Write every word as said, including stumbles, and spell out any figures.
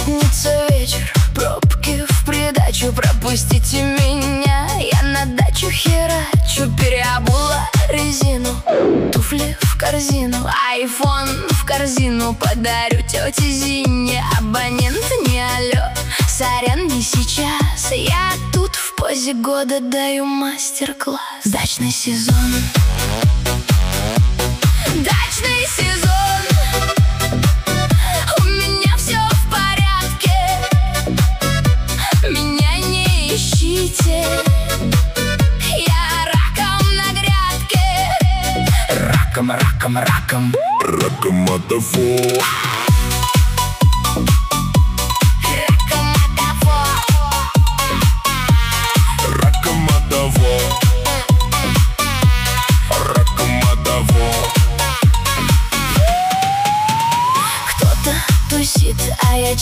Пятница вечер, пробки в придачу. Пропустите меня, я на дачу херачу. Переобула резину, туфли в корзину, айфон в корзину подарю тете Зине. Абонент не алло, сорян, не сейчас. Я тут в позе года даю мастер-класс. Дачный сезон, дачный сезон, у меня все в порядке, меня не ищите, я раком на грядке. Раком, раком, раком, Раком, мадафо.